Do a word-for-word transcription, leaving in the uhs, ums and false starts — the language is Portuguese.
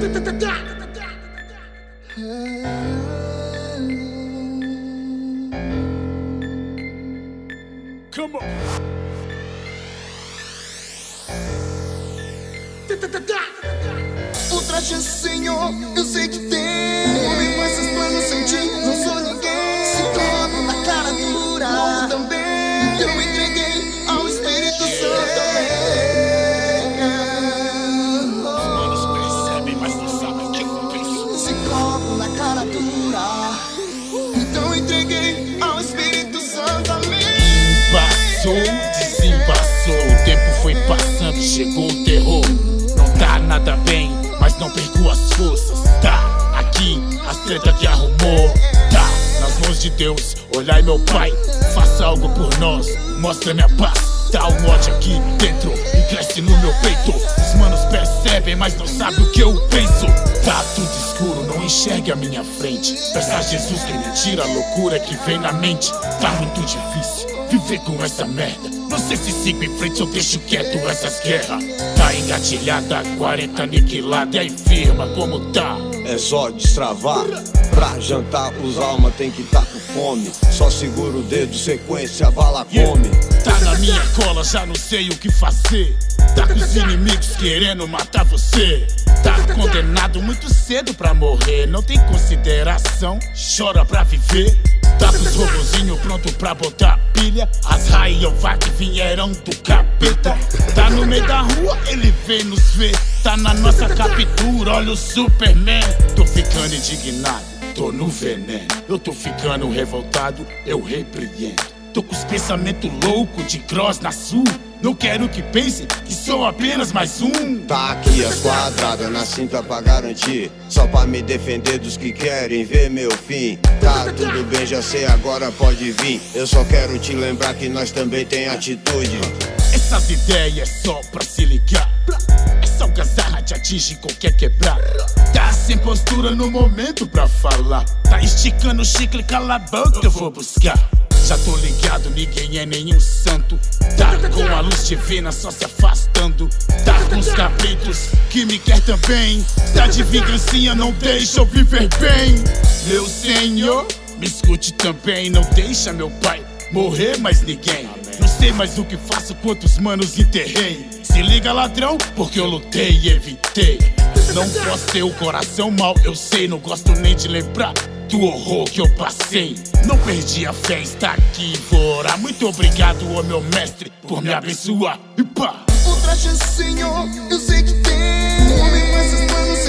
Come on. Outra chance, Senhor, eu sei que tem. Homem com esses planos sem ti, não sou ninguém. Se coloco na cara dura, morro também. Então eu entreguei ao Espírito Santo também. Os manos percebem, mas não sabem o que eu penso. Se coloco na cara dura, então eu entreguei ao Espírito Santo também. Passou, desembaçou, o tempo foi passando, chegou o terror. Não tá nada bem, mas não perco as forças. Tá aqui, as treta que arrumou. Tá nas mãos de Deus, olhai meu pai, faça algo por nós, mostra minha paz. Tá um ódio aqui dentro e cresce no meu peito. Os manos percebem, mas não sabem o que eu penso. Tá tudo escuro, não enxergue a minha frente. Peça a Jesus que me tira a loucura que vem na mente. Tá muito difícil viver com essa merda. Não sei se sigo em frente ou deixo quieto essas guerras. Tá engatilhada, quarenta aniquilada, e aí firma como tá. É só destravar, pra jantar os almas tem que tá com fome. Só segura o dedo, sequência, a bala come. Tá na minha cola, já não sei o que fazer. Tá com os inimigos querendo matar você. Tá condenado muito cedo pra morrer. Não tem consideração, chora pra viver. Tá com os robozinhos pronto pra botar pilha. As Rayovac vieram do capeta. Tá no meio da rua, ele vem nos ver. Tá na nossa captura, olha o Superman. Tô ficando indignado, tô no veneno. Eu tô ficando revoltado, eu repreendo. Tô com os pensamentos loucos de cross na sul. Não quero que pense que sou apenas mais um. Tá aqui as quadradas na cinta pra garantir, só pra me defender dos que querem ver meu fim. Tá tudo bem, já sei, agora pode vir. Eu só quero te lembrar que nós também tem atitude. Essas ideias é só pra se ligar. Essa algazarra te atinge qualquer quebrar. Tá sem postura no momento pra falar. Tá esticando o chicle, cala a boca, eu vou buscar. Já tô ligado, ninguém é nenhum santo. Tá com a luz divina só se afastando. Tá com os cabritos que me quer também. Tá de vingancinha, não deixa eu viver bem. Meu Senhor, me escute também. Não deixa meu pai morrer mais ninguém. Não sei mais o que faço, quantos manos enterrei. Se liga, ladrão, porque eu lutei e evitei. Não posso ter o coração mal, eu sei. Não gosto nem de lembrar do horror que eu passei. Não perdi a fé, está aqui, vou orar. Muito obrigado, ó meu mestre, por me abençoar. E pá! Outra chance, Senhor, eu sei que tem. Homem com esses planos